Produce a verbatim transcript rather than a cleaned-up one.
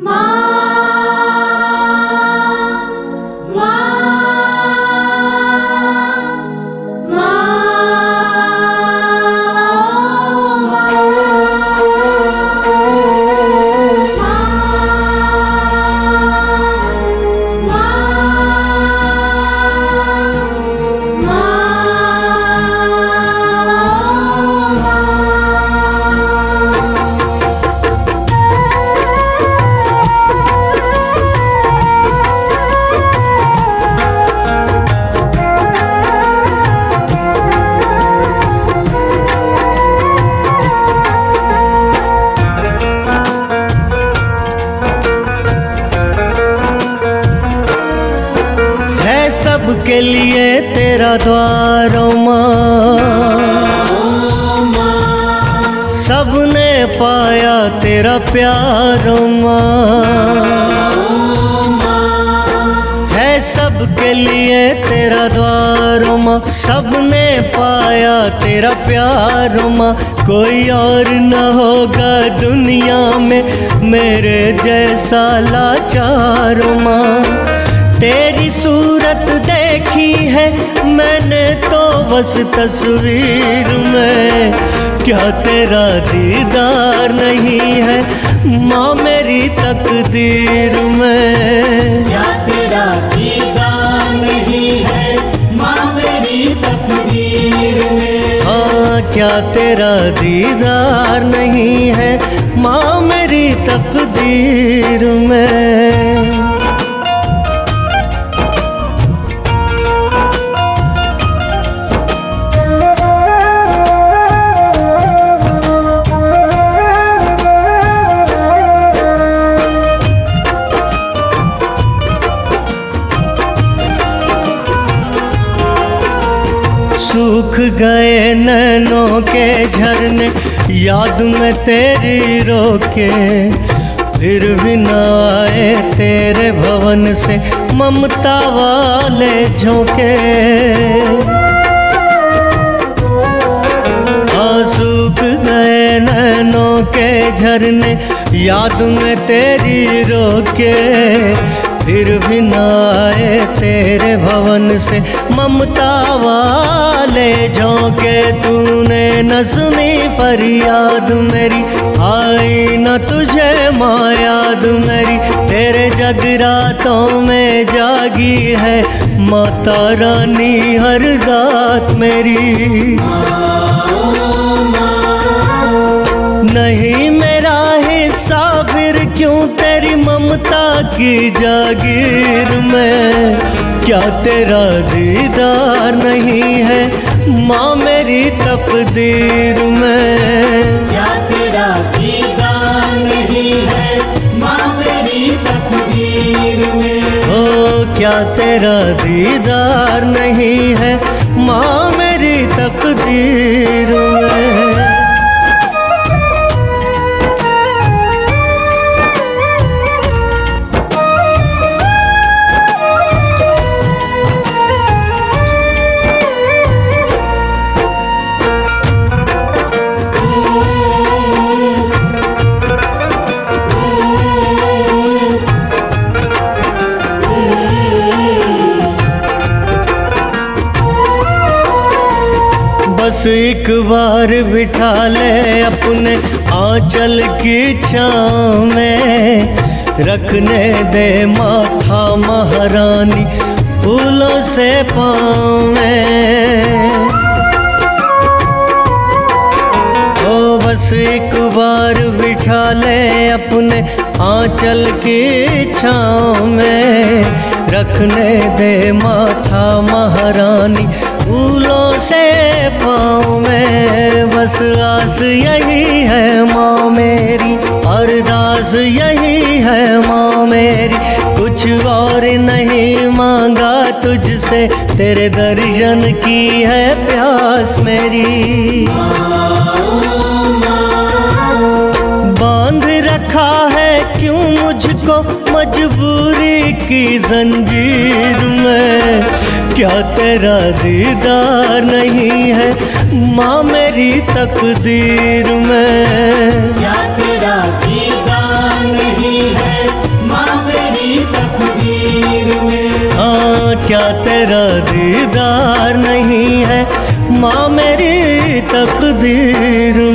सबके लिए तेरा द्वार ओ माँ, सबने पाया तेरा प्यार ओ माँ, है सबके लिए तेरा द्वार ओ माँ, सबने पाया तेरा प्यार ओ माँ। कोई और न होगा दुनिया में मेरे जैसा लाचार ओ माँ। तेरी सूरत देखी है मैंने तो बस तस्वीर में, क्या तेरा दीदार नहीं है माँ मेरी तकदीर में। क्या तेरा दीदार नहीं है माँ मेरी तकदीर में। हाँ क्या तेरा दीदार नहीं है माँ मेरी तकदीर में। सूख गए नैनों के झरने याद में तेरी रोके, फिर भी न आए तेरे भवन से ममता वाले झोंके। हाँ सूख गए नैनों के झरने याद में तेरी रोके, फिर भी न आए तेरे भवन से ममता वाले झोंके। तूने न सुनी फरियाद मेरी, आई न तुझे माँ याद मेरी। तेरे जगरातों में जागी है माता रानी हर रात मेरी। नहीं मेरा हिस्सा फिर क्यों तेरी ममता की जागीर में, क्या तेरा दीदार नहीं है माँ मेरी तकदीर में। क्या तेरा दीदार नहीं है माँ मेरी तकदीर में। ओ क्या तेरा दीदार नहीं है माँ मेरी तकदीर में। बस एक बार बिठा ले अपने आंचल की छाँव में, रखने दे माथा महारानी फूलों से पाँव में। ओ बस एक बार बिठा ले अपने आंचल की छाँव में, रखने दे माथा महारानी फूलों से पाँव में। बस आस यही है माँ मेरी, अरदास यही है माँ मेरी, कुछ और नहीं मांगा तुझसे, तेरे दर्शन की है प्यास मेरी। बांध रखा है क्यों मुझको मजबूरी की जंजीर में, क्या तेरा दीदार नहीं है माँ मेरी तकदीर में। क्या तेरा दीदार नहीं है क्या तेरा दीदार नहीं है माँ मेरी तकदीर